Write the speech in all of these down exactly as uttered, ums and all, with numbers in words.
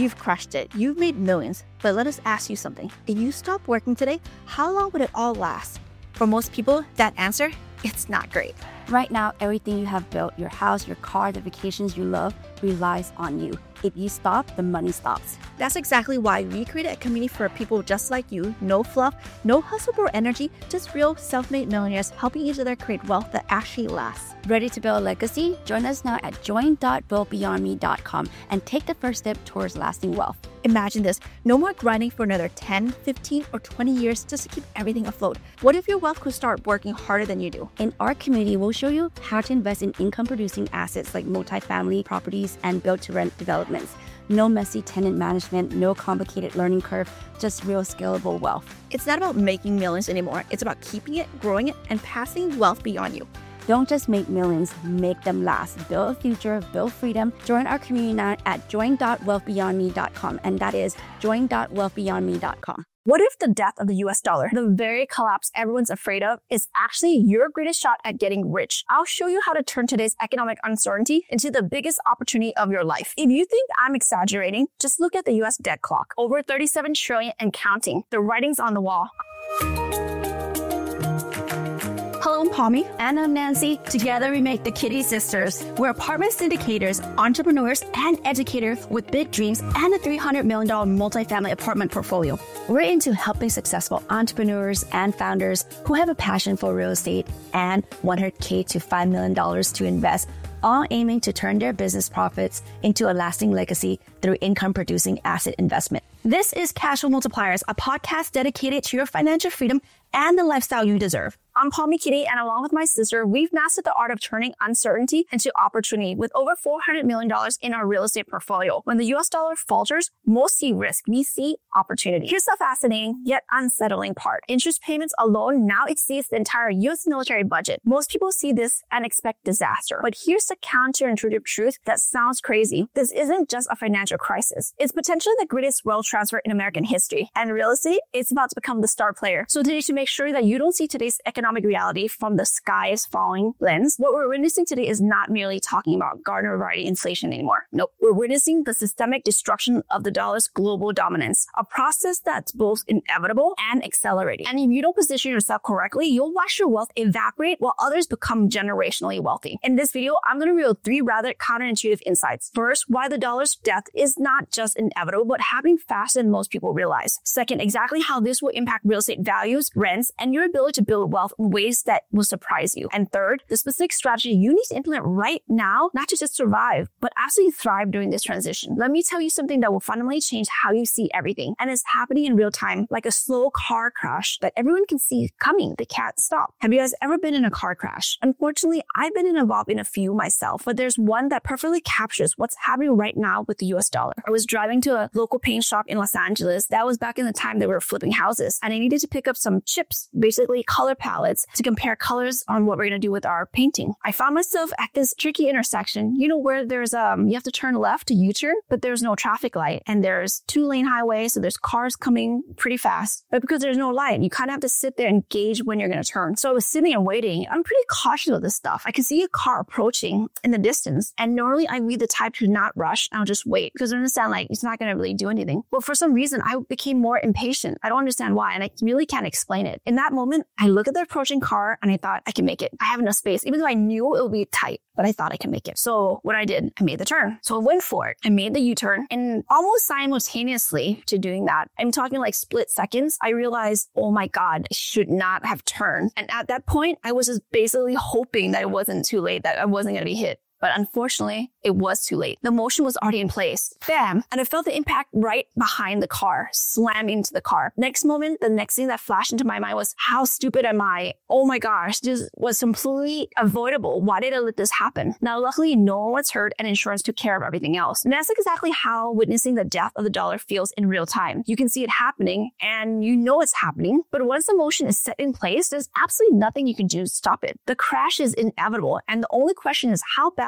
You've crushed it. You've made millions. But let us ask you something. If you stop working today, how long would it all last? For most people, that answer, it's not great. Right now, everything you have built, your house, your car, the vacations you love, relies on you. If you stop, the money stops. That's exactly why we created a community for people just like you. No fluff, no hustle or energy, just real self-made millionaires helping each other create wealth that actually lasts. Ready to build a legacy? Join us now at join dot build beyond me dot com and take the first step towards lasting wealth. Imagine this, no more grinding for another ten, fifteen, or twenty years just to keep everything afloat. What if your wealth could start working harder than you do? In our community, we'll show you how to invest in income-producing assets like multifamily properties and build-to-rent developments. No messy tenant management, no complicated learning curve, just real scalable wealth. It's not about making millions anymore. It's about keeping it, growing it, and passing wealth beyond you. Don't just make millions, make them last. Build a future, build freedom. Join our community now at join dot wealth beyond me dot com, and that is join dot wealth beyond me dot com. What if the death of the U S dollar, the very collapse everyone's afraid of, is actually your greatest shot at getting rich? I'll show you how to turn today's economic uncertainty into the biggest opportunity of your life. If you think I'm exaggerating, just look at the U S debt clock. Over thirty-seven trillion and counting. The writing's on the wall. Hello, I'm Palmy. And I'm Nancy. Together we make the Kitty Sisters. We're apartment syndicators, entrepreneurs, and educators with big dreams and a three hundred million dollars multifamily apartment portfolio. We're into helping successful entrepreneurs and founders who have a passion for real estate and one hundred thousand to five million dollars to invest, all aiming to turn their business profits into a lasting legacy through income-producing asset investment. This is Cash Flow Multipliers, a podcast dedicated to your financial freedom and the lifestyle you deserve. I'm Palmy Kitty, and along with my sister, we've mastered the art of turning uncertainty into opportunity with over four hundred million dollars in our real estate portfolio. When the U S dollar falters, most see risk. We see opportunity. Here's the fascinating yet unsettling part. Interest payments alone now exceeds the entire U S military budget. Most people see this and expect disaster. But here's the counterintuitive truth that sounds crazy. This isn't just a financial crisis. It's potentially the greatest wealth transfer in American history. And real estate, it's about to become the star player. So today, to make sure that you don't see today's economic reality from the sky is falling lens, what we're witnessing today is not merely talking about Gardner variety inflation anymore. Nope. We're witnessing the systemic destruction of the dollar's global dominance, a process that's both inevitable and accelerating. And if you don't position yourself correctly, you'll watch your wealth evaporate while others become generationally wealthy. In this video, I'm going to reveal three rather counterintuitive insights. First, why the dollar's death is not just inevitable, but happening faster than most people realize. Second, exactly how this will impact real estate values, rents, and your ability to build wealth in ways that will surprise you. And third, the specific strategy you need to implement right now, not to just survive, but actually thrive during this transition. Let me tell you something that will fundamentally change how you see everything. And it's happening in real time, like a slow car crash that everyone can see coming. They can't stop. Have you guys ever been in a car crash? Unfortunately, I've been involved in a few myself, but there's one that perfectly captures what's happening right now with the U S dollar. I was driving to a local paint shop in Los Angeles. That was back in the time they were flipping houses. And I needed to pick up some chips, basically color palettes, to compare colors on what we're going to do with our painting. I found myself at this tricky intersection, you know, where there's, um, you have to turn left to U-turn, but there's no traffic light and there's two lane highway. So there's cars coming pretty fast, but because there's no light, you kind of have to sit there and gauge when you're going to turn. So I was sitting and waiting. I'm pretty cautious of this stuff. I could see a car approaching in the distance. And normally I'd be the type to not rush. I'll just wait because I understand like it's not going to really do anything. But for some reason, I became more impatient. I don't understand why. And I really can't explain it. In that moment, I look at the approaching car and I thought I can make it. I have enough space, even though I knew it would be tight, but I thought I can make it. So what I did, I made the turn. So I went for it. I made the U-turn, and almost simultaneously to doing that, I'm talking like split seconds, I realized, oh my God, I should not have turned. And at that point, I was just basically hoping that it wasn't too late, that I wasn't going to be hit. But unfortunately, it was too late. The motion was already in place. Bam! And I felt the impact right behind the car, slam into the car. Next moment, the next thing that flashed into my mind was, how stupid am I? Oh my gosh, this was completely avoidable. Why did I let this happen? Now, luckily, no one was hurt and insurance took care of everything else. And that's exactly how witnessing the death of the dollar feels in real time. You can see it happening and you know it's happening, but once the motion is set in place, there's absolutely nothing you can do to stop it. The crash is inevitable. And the only question is, how bad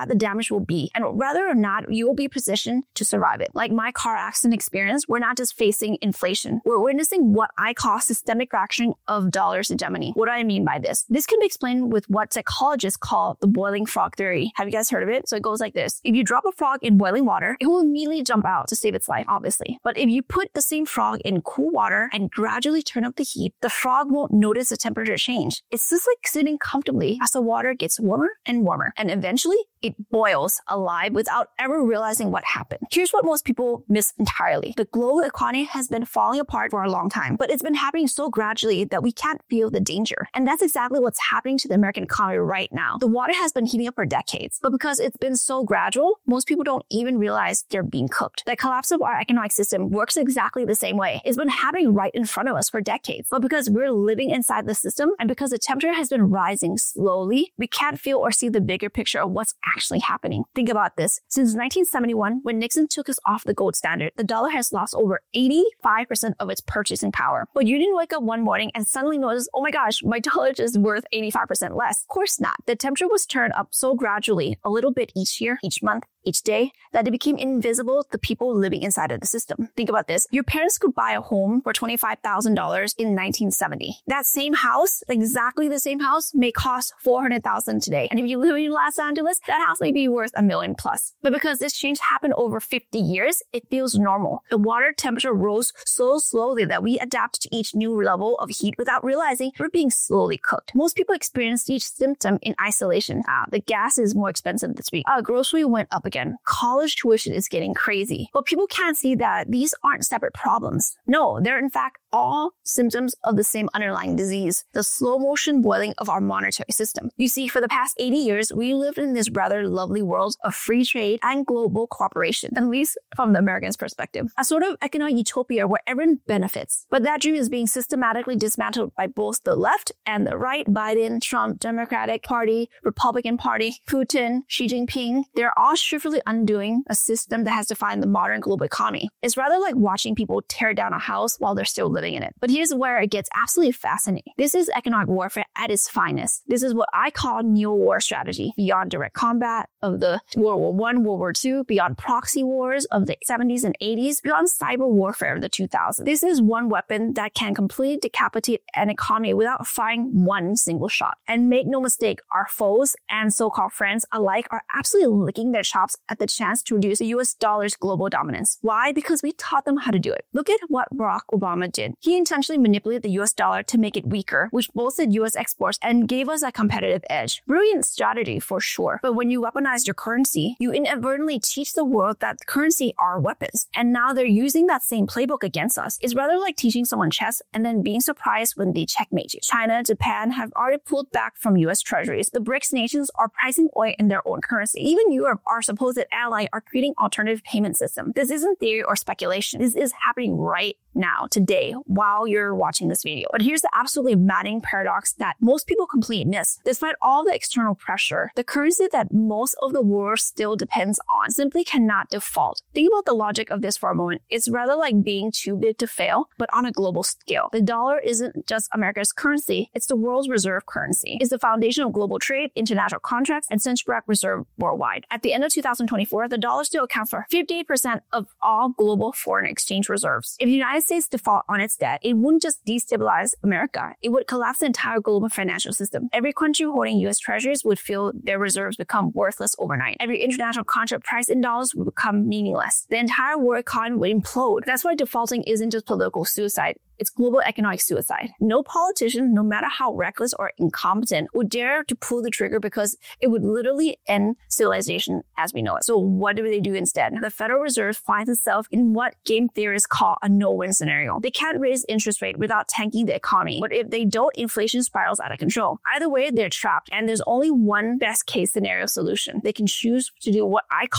bad the damage will be and whether or not you will be positioned to survive it. Like my car accident experience, we're not just facing inflation. We're witnessing what I call systemic fracturing of dollar's hegemony. What do I mean by this? This can be explained with what psychologists call the boiling frog theory. Have you guys heard of it? So it goes like this. If you drop a frog in boiling water, it will immediately jump out to save its life, obviously. But if you put the same frog in cool water and gradually turn up the heat, the frog won't notice the temperature change. It's just like sitting comfortably as the water gets warmer and warmer. And eventually, it boils alive without ever realizing what happened. Here's what most people miss entirely. The global economy has been falling apart for a long time, but it's been happening so gradually that we can't feel the danger. And that's exactly what's happening to the American economy right now. The water has been heating up for decades, but because it's been so gradual, most people don't even realize they're being cooked. The collapse of our economic system works exactly the same way. It's been happening right in front of us for decades, but because we're living inside the system and because the temperature has been rising slowly, we can't feel or see the bigger picture of what's actually happening. Think about this. Since nineteen seventy-one, when Nixon took us off the gold standard, the dollar has lost over eighty-five percent of its purchasing power. But you didn't wake up one morning and suddenly notice, oh my gosh, my dollar is worth eighty-five percent less. Of course not. The temperature was turned up so gradually, a little bit each year, each month, each day, that it became invisible to people living inside of the system. Think about this. Your parents could buy a home for twenty-five thousand dollars in nineteen seventy. That same house, exactly the same house, may cost four hundred thousand dollars today. And if you live in Los Angeles, that house may be worth a million plus. But because this change happened over fifty years, it feels normal. The water temperature rose so slowly that we adapt to each new level of heat without realizing we're being slowly cooked. Most people experience each symptom in isolation. Ah, the gas is more expensive this week. Our grocery went up again. College tuition is getting crazy. But people can't see that these aren't separate problems. No, they're in fact all symptoms of the same underlying disease, the slow motion boiling of our monetary system. You see, for the past eighty years, we lived in this rather lovely world of free trade and global cooperation, at least from the Americans' perspective. A sort of economic utopia where everyone benefits. But that dream is being systematically dismantled by both the left and the right. Biden, Trump, Democratic Party, Republican Party, Putin, Xi Jinping. They're all swiftly undoing a system that has defined the modern global economy. It's rather like watching people tear down a house while they're still living in it. But here's where it gets absolutely fascinating. This is economic warfare at its finest. This is what I call neo-war strategy. Beyond direct combat of the World War One, World War Two, beyond proxy wars of the seventies and eighties, beyond cyber warfare of the two thousands. This is one weapon that can completely decapitate an economy without firing one single shot. And make no mistake, our foes and so-called friends alike are absolutely licking their chops at the chance to reduce the U S dollar's global dominance. Why? Because we taught them how to do it. Look at what Barack Obama did. He intentionally manipulated the U S dollar to make it weaker, which bolstered U S exports and gave us a competitive edge. Brilliant strategy for sure. But when you weaponize your currency, you inadvertently teach the world that currency are weapons. And now they're using that same playbook against us. It's rather like teaching someone chess and then being surprised when they checkmate you. China, Japan have already pulled back from U S treasuries. The BRICS nations are pricing oil in their own currency. Even Europe, our supposed ally, are creating alternative payment systems. This isn't theory or speculation. This is happening right now, today, while you're watching this video. But here's the absolutely maddening paradox that most people completely miss. Despite all the external pressure, the currency that most of the world still depends on simply cannot default. Think about the logic of this for a moment. It's rather like being too big to fail, but on a global scale. The dollar isn't just America's currency, it's the world's reserve currency. It's the foundation of global trade, international contracts, and central bank reserve worldwide. At the end of two thousand twenty-four, the dollar still accounts for fifty-eight percent of all global foreign exchange reserves. If the United States default on its debt, it wouldn't just destabilize America, it would collapse the entire global financial system. Every country holding U S treasuries would feel their reserves become worthless overnight. Every international contract priced in dollars would become meaningless. The entire world economy would implode. That's why defaulting isn't just political suicide. It's global economic suicide. No politician, no matter how reckless or incompetent, would dare to pull the trigger because it would literally end civilization as we know it. So what do they do instead? The Federal Reserve finds itself in what game theorists call a no-win scenario. They can't raise interest rate without tanking the economy. But if they don't, inflation spirals out of control. Either way, they're trapped. And there's only one best case scenario solution. They can choose to do what I call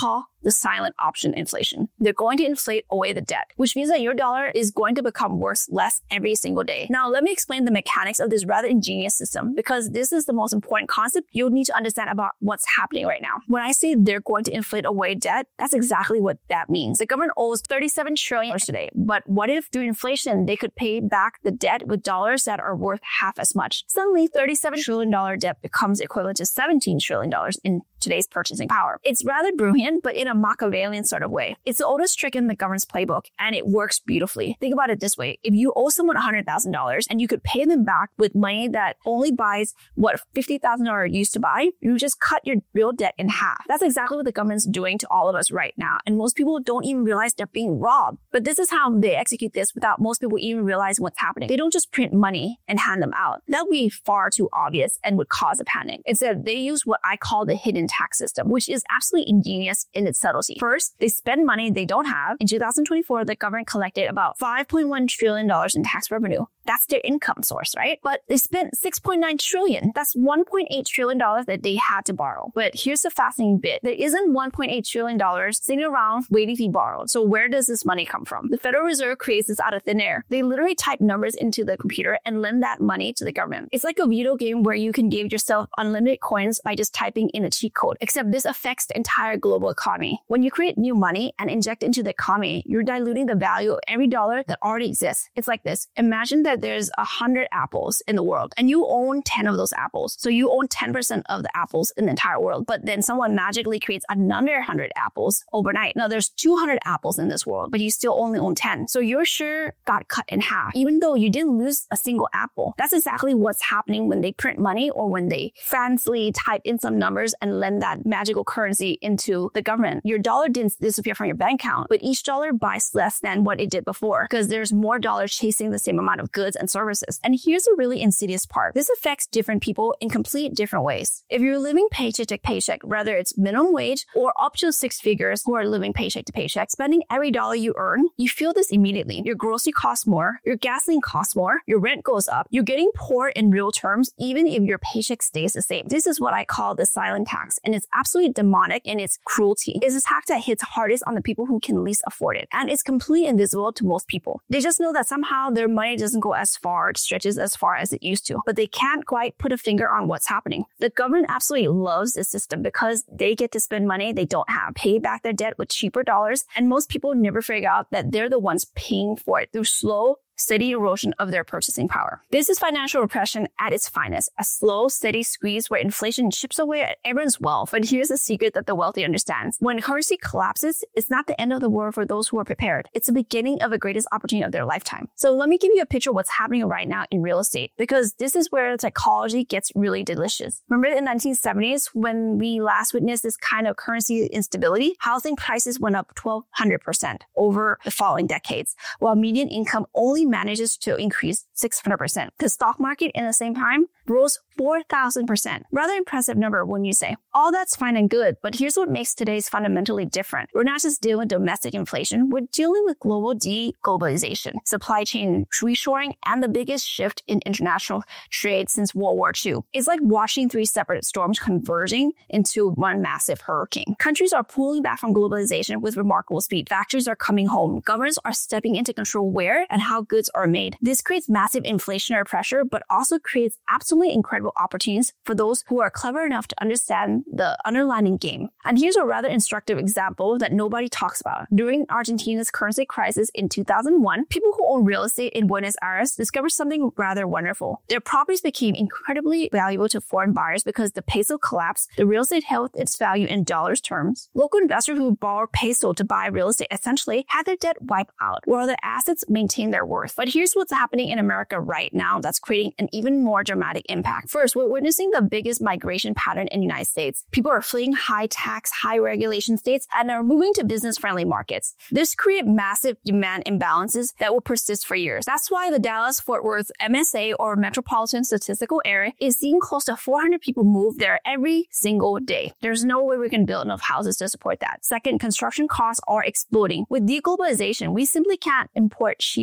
the silent option inflation. They're going to inflate away the debt, which means that your dollar is going to become worth less every single day. Now, let me explain the mechanics of this rather ingenious system, because this is the most important concept you'll need to understand about what's happening right now. When I say they're going to inflate away debt, that's exactly what that means. The government owes thirty-seven trillion dollars today, but what if through inflation, they could pay back the debt with dollars that are worth half as much? Suddenly, thirty-seven trillion dollars debt becomes equivalent to seventeen trillion dollars in today's purchasing power. It's rather brilliant, but in a Machiavellian sort of way. It's the oldest trick in the government's playbook, and it works beautifully. Think about it this way. If you owe someone one hundred thousand dollars and you could pay them back with money that only buys what fifty thousand dollars used to buy, you just cut your real debt in half. That's exactly what the government's doing to all of us right now. And most people don't even realize they're being robbed. But this is how they execute this without most people even realizing what's happening. They don't just print money and hand them out. That would be far too obvious and would cause a panic. Instead, they use what I call the hidden tax system, which is absolutely ingenious in its subtlety. First, they spend money they don't have. In two thousand twenty-four, the government collected about five point one trillion dollars in tax revenue. That's their income source, right? But they spent six point nine trillion dollars. That's one point eight trillion dollars that they had to borrow. But here's the fascinating bit. There isn't one point eight trillion dollars sitting around waiting to be borrowed. So where does this money come from? The Federal Reserve creates this out of thin air. They literally type numbers into the computer and lend that money to the government. It's like a video game where you can give yourself unlimited coins by just typing in a cheat code, except this affects the entire global economy. When you create new money and inject into the economy, you're diluting the value of every dollar that already exists. It's like this. Imagine that there's a hundred apples in the world and you own ten of those apples. So you own ten percent of the apples in the entire world, but then someone magically creates another one hundred apples overnight. Now there's two hundred apples in this world, but you still only own ten. So your share got cut in half, even though you didn't lose a single apple. That's exactly what's happening when they print money or when they fancily type in some numbers and lend that magical currency into the government. Your dollar didn't disappear from your bank account, but each dollar buys less than what it did before because there's more dollars chasing the same amount of goods and services. And here's a really insidious part. This affects different people in complete different ways. If you're living paycheck to paycheck, whether it's minimum wage or up to six figures who are living paycheck to paycheck, spending every dollar you earn, you feel this immediately. Your grocery costs more, your gasoline costs more, your rent goes up, you're getting poor in real terms, even if your paycheck stays the same. This is what I call the silent tax, and it's absolutely demonic in its cruelty. It's a tax that hits hardest on the people who can least afford it, and it's completely invisible to most people. They just know that somehow their money doesn't go as far, it stretches as far as it used to, but they can't quite put a finger on what's happening. The government absolutely loves this system because they get to spend money they don't have, pay back their debt with cheaper dollars, and most people never figure out that they're the ones paying for it through slow, steady erosion of their purchasing power. This is financial repression at its finest, a slow, steady squeeze where inflation chips away at everyone's wealth. But here's a secret that the wealthy understands. When currency collapses, it's not the end of the world for those who are prepared. It's the beginning of the greatest opportunity of their lifetime. So let me give you a picture of what's happening right now in real estate, because this is where psychology gets really delicious. Remember in the nineteen seventies, when we last witnessed this kind of currency instability, housing prices went up twelve hundred percent over the following decades, while median income only manages to increase six hundred percent. The stock market in the same time rose four thousand percent. Rather impressive number when you say, all that's fine and good, but here's what makes today's fundamentally different. We're not just dealing with domestic inflation, we're dealing with global de-globalization, supply chain reshoring, and the biggest shift in international trade since World War Two. It's like watching three separate storms converging into one massive hurricane. Countries are pulling back from globalization with remarkable speed. Factories are coming home. Governments are stepping in to control where and how goods are made. This creates massive inflationary pressure, but also creates absolutely incredible opportunities for those who are clever enough to understand the underlying game. And here's a rather instructive example that nobody talks about. During Argentina's currency crisis in two thousand one, people who own real estate in Buenos Aires discovered something rather wonderful. Their properties became incredibly valuable to foreign buyers because the peso collapsed. The real estate held its value in dollars terms. Local investors who borrowed peso to buy real estate essentially had their debt wiped out, while their assets maintained their worth. But here's what's happening in America right now that's creating an even more dramatic impact. First, we're witnessing the biggest migration pattern in the United States. People are fleeing high tax, high regulation states and are moving to business-friendly markets. This creates massive demand imbalances that will persist for years. That's why the Dallas-Fort Worth M S A, or Metropolitan Statistical Area, is seeing close to four hundred people move there every single day. There's no way we can build enough houses to support that. Second, construction costs are exploding. With deglobalization, we simply can't import cheap materials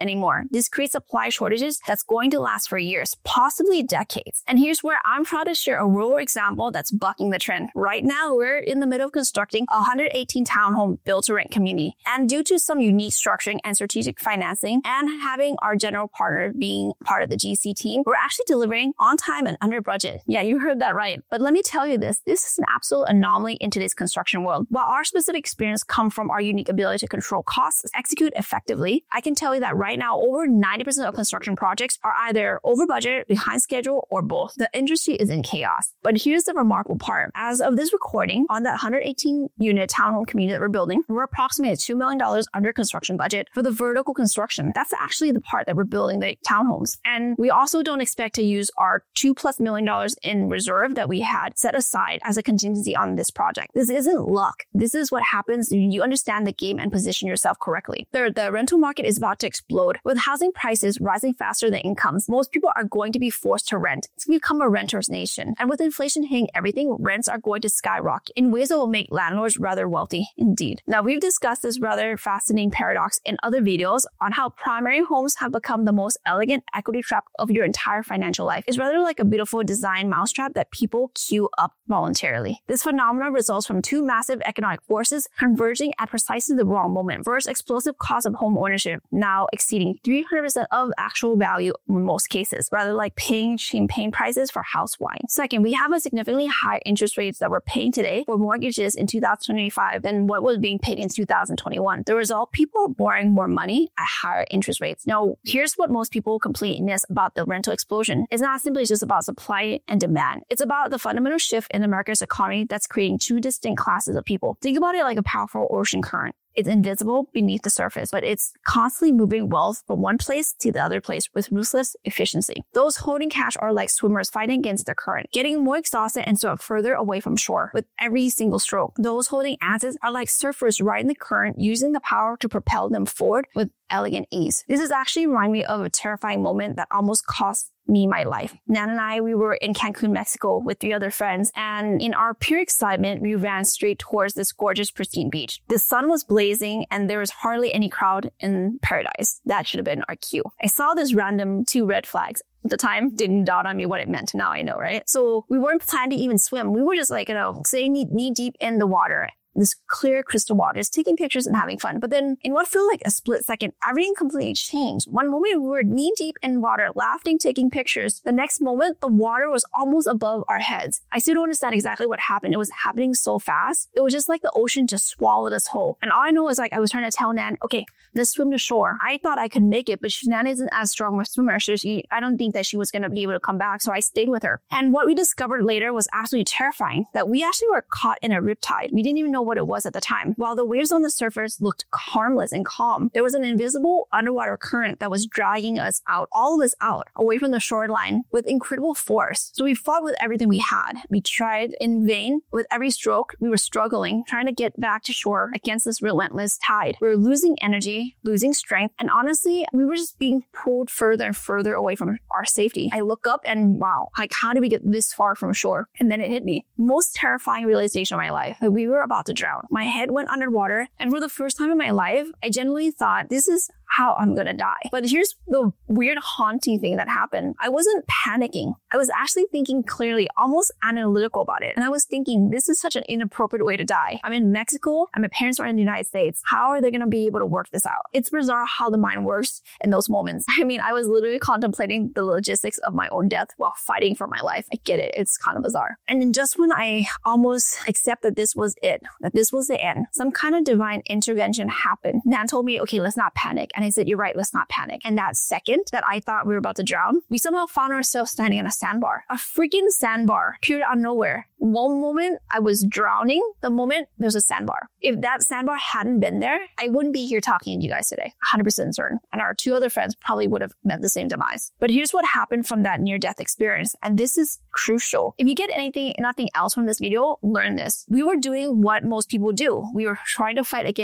anymore. This creates supply shortages that's going to last for years, possibly decades. And here's where I'm proud to share a rural example that's bucking the trend. Right now, we're in the middle of constructing a one hundred eighteen townhome build-to-rent community. And due to some unique structuring and strategic financing and having our general partner being part of the G C team, we're actually delivering on time and under budget. Yeah, you heard that right. But let me tell you this, this is an absolute anomaly in today's construction world. While our specific experience comes from our unique ability to control costs, execute effectively, I can tell you that right now, over ninety percent of construction projects are either over budget, behind schedule, or both. The industry is in chaos. But here's the remarkable part. As of this recording, on that one hundred eighteen unit townhome community that we're building, we're approximately two million dollars under construction budget for the vertical construction. That's actually the part that we're building the townhomes. And we also don't expect to use our two plus million dollars in reserve that we had set aside as a contingency on this project. This isn't luck. This is what happens when you understand the game and position yourself correctly. Third, the rental market is about to explode. With housing prices rising faster than incomes, most people are going to be forced to rent. It's become a renter's nation. And with inflation hitting everything, rents are going to skyrocket in ways that will make landlords rather wealthy indeed. Now, we've discussed this rather fascinating paradox in other videos on how primary homes have become the most elegant equity trap of your entire financial life. It's rather like a beautiful design mousetrap that people queue up voluntarily. This phenomenon results from two massive economic forces converging at precisely the wrong moment. First, explosive cost of home ownership, now exceeding three hundred percent of actual value in most cases, rather like paying champagne prices for house wine. Second, we have a significantly higher interest rates that we're paying today for mortgages in two thousand twenty-five than what was being paid in two thousand twenty-one. The result, people are borrowing more money at higher interest rates. Now, here's what most people complain is about the rental explosion. It's not simply just about supply and demand. It's about the fundamental shift in America's economy that's creating two distinct classes of people. Think about it like a powerful ocean current. It's invisible beneath the surface, but it's constantly moving wealth from one place to the other place with ruthless efficiency. Those holding cash are like swimmers fighting against the current, getting more exhausted and so further away from shore with every single stroke. Those holding assets are like surfers riding the current, using the power to propel them forward with elegant ease. This is actually reminding me of a terrifying moment that almost cost me my life. Nan and I, we were in Cancun, Mexico with three other friends, and in our pure excitement, we ran straight towards this gorgeous, pristine beach. The sun was blazing and there was hardly any crowd in paradise. That should have been our cue. I saw this random two red flags. At the time, didn't dawn on me what it meant. Now I know, right? So we weren't planning to even swim. We were just like, you know, sitting knee deep in the water. This clear crystal water, just taking pictures and having fun. But then in what felt like a split second, everything completely changed. One moment we were knee deep in water, laughing, taking pictures. The next moment, the water was almost above our heads. I still don't understand exactly what happened. It was happening so fast. It was just like the ocean just swallowed us whole. And all I know is like I was trying to tell Nan, okay, let's swim to shore. I thought I could make it, but she, Nan isn't as strong a swimmer. So she, I don't think that she was going to be able to come back. So I stayed with her. And what we discovered later was absolutely terrifying, that we actually were caught in a riptide. We didn't even know what it was at the time. While the waves on the surface looked harmless and calm, there was an invisible underwater current that was dragging us out, all of us out, away from the shoreline with incredible force. So we fought with everything we had. We tried in vain. With every stroke, we were struggling, trying to get back to shore against this relentless tide. We were losing energy, losing strength, and honestly, we were just being pulled further and further away from our safety. I look up and wow, like how did we get this far from shore? And then it hit me. Most terrifying realization of my life, that we were about to drown. My head went underwater, and for the first time in my life, I genuinely thought, this is how I'm gonna die. But here's the weird haunting thing that happened. I wasn't panicking. I was actually thinking clearly, almost analytical about it. And I was thinking, this is such an inappropriate way to die. I'm in Mexico and my parents are in the United States. How are they gonna be able to work this out? It's bizarre how the mind works in those moments. I mean, I was literally contemplating the logistics of my own death while fighting for my life. I get it. It's kind of bizarre. And then just when I almost accept that this was it, that this was the end, some kind of divine intervention happened. Nan told me, okay, let's not panic. And I said, you're right, let's not panic. And that second that I thought we were about to drown, we somehow found ourselves standing on a sandbar. A freaking sandbar, appeared out of nowhere. One moment I was drowning, the moment there's a sandbar. If that sandbar hadn't been there, I wouldn't be here talking to you guys today. one hundred percent certain. And our two other friends probably would have met the same demise. But here's what happened from that near-death experience. And this is crucial. If you get anything, nothing else from this video, learn this. We were doing what most people do. We were trying to fight against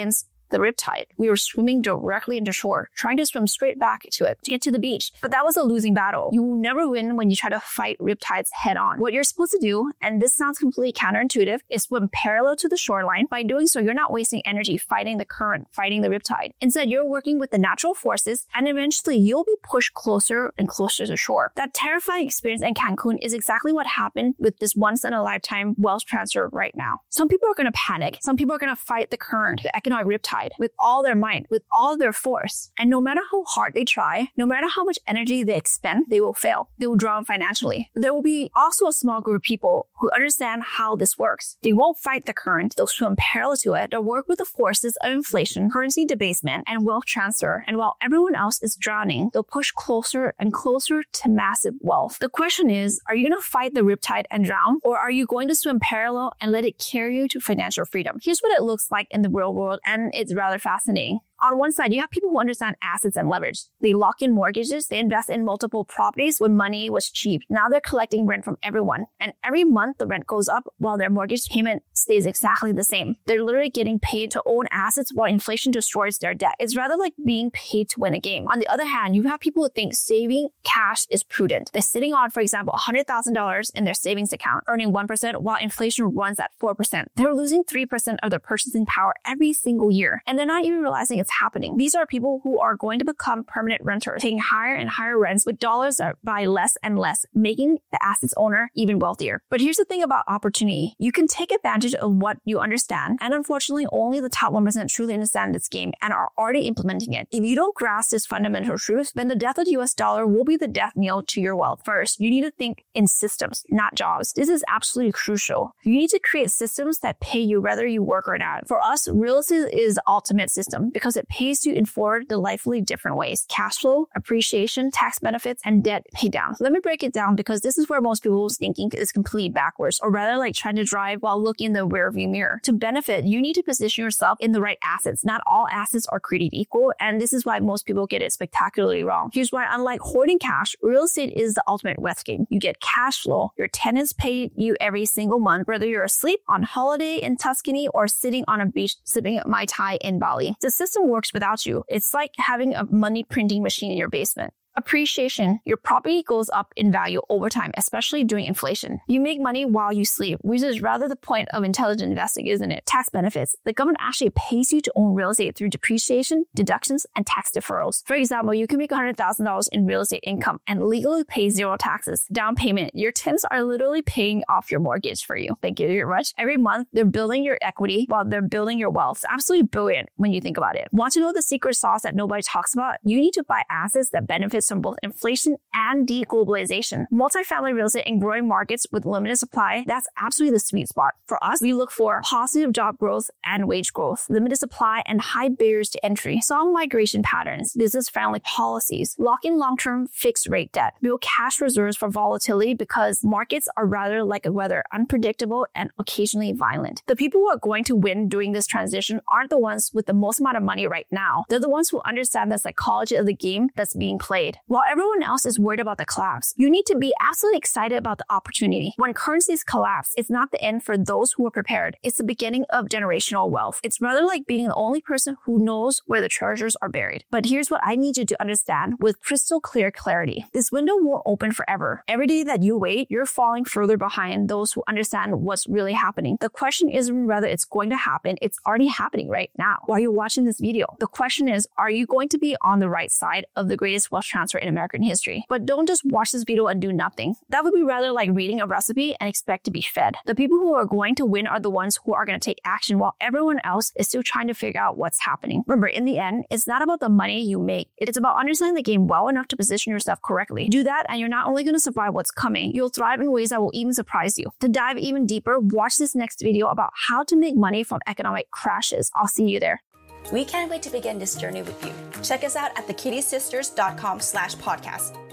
the riptide. We were swimming directly into shore, trying to swim straight back to it to get to the beach. But that was a losing battle. You will never win when you try to fight riptides head on. What you're supposed to do, and this sounds completely counterintuitive, is swim parallel to the shoreline. By doing so, you're not wasting energy fighting the current, fighting the riptide. Instead, you're working with the natural forces, and eventually you'll be pushed closer and closer to shore. That terrifying experience in Cancun is exactly what happened with this once-in-a-lifetime wealth transfer right now. Some people are going to panic. Some people are going to fight the current, the economic riptide, with all their might, with all their force. And no matter how hard they try, no matter how much energy they expend, they will fail. They will drown financially. There will be also a small group of people who understand how this works. They won't fight the current. They'll swim parallel to it. They'll work with the forces of inflation, currency debasement, and wealth transfer. And while everyone else is drowning, they'll push closer and closer to massive wealth. The question is, are you going to fight the riptide and drown? Or are you going to swim parallel and let it carry you to financial freedom? Here's what it looks like in the real world, and it's rather fascinating. On one side, you have people who understand assets and leverage. They lock in mortgages. They invest in multiple properties when money was cheap. Now they're collecting rent from everyone. And every month, the rent goes up while their mortgage payment stays exactly the same. They're literally getting paid to own assets while inflation destroys their debt. It's rather like being paid to win a game. On the other hand, you have people who think saving cash is prudent. They're sitting on, for example, one hundred thousand dollars in their savings account, earning one percent while inflation runs at four percent. They're losing three percent of their purchasing power every single year. And they're not even realizing it's happening. These are people who are going to become permanent renters, paying higher and higher rents with dollars that buy less and less, making the asset's owner even wealthier. But here's the thing about opportunity. You can take advantage of what you understand, and unfortunately, only the top one percent truly understand this game and are already implementing it. If you don't grasp this fundamental truth, then the death of the U S dollar will be the death knell to your wealth. First, you need to think in systems, not jobs. This is absolutely crucial. You need to create systems that pay you whether you work or not. For us, real estate is the ultimate system because it pays you in four delightfully different ways: cash flow, appreciation, tax benefits, and debt pay down. Let me break it down because this is where most people's thinking is completely backwards, or rather like trying to drive while looking in the rearview mirror. To benefit, you need to position yourself in the right assets. Not all assets are created equal, and this is why most people get it spectacularly wrong. Here's why: unlike hoarding cash, real estate is the ultimate wealth game. You get cash flow. Your tenants pay you every single month, whether you're asleep, on holiday in Tuscany, or sitting on a beach sipping Mai Tai in Bali. The system works without you. It's like having a money printing machine in your basement. Appreciation. Your property goes up in value over time, especially during inflation. You make money while you sleep, which is rather the point of intelligent investing, isn't it? Tax benefits. The government actually pays you to own real estate through depreciation, deductions, and tax deferrals. For example, you can make one hundred thousand dollars in real estate income and legally pay zero taxes. Down payment. Your tenants are literally paying off your mortgage for you. Thank you very much. Every month, they're building your equity while they're building your wealth. It's absolutely brilliant when you think about it. Want to know the secret sauce that nobody talks about? You need to buy assets that benefit from both inflation and deglobalization. Multifamily real estate in growing markets with limited supply, that's absolutely the sweet spot. For us, we look for positive job growth and wage growth, limited supply and high barriers to entry, strong migration patterns, business-friendly policies, lock in long-term fixed rate debt, build cash reserves for volatility because markets are rather like a weather, unpredictable and occasionally violent. The people who are going to win during this transition aren't the ones with the most amount of money right now. They're the ones who understand the psychology of the game that's being played. While everyone else is worried about the collapse, you need to be absolutely excited about the opportunity. When currencies collapse, it's not the end for those who are prepared. It's the beginning of generational wealth. It's rather like being the only person who knows where the treasures are buried. But here's what I need you to understand with crystal clear clarity. This window won't open forever. Every day that you wait, you're falling further behind those who understand what's really happening. The question isn't whether it's going to happen. It's already happening right now while you're watching this video. The question is, are you going to be on the right side of the greatest wealth transfer in American history? But don't just watch this video and do nothing. That would be rather like reading a recipe and expect to be fed. The people who are going to win are the ones who are going to take action while everyone else is still trying to figure out what's happening. Remember, in the end, it's not about the money you make. It's about understanding the game well enough to position yourself correctly. Do that and you're not only going to survive what's coming, you'll thrive in ways that will even surprise you. To dive even deeper, watch this next video about how to make money from economic crashes. I'll see you there. We can't wait to begin this journey with you. Check us out at the kitty sisters dot com slash podcast.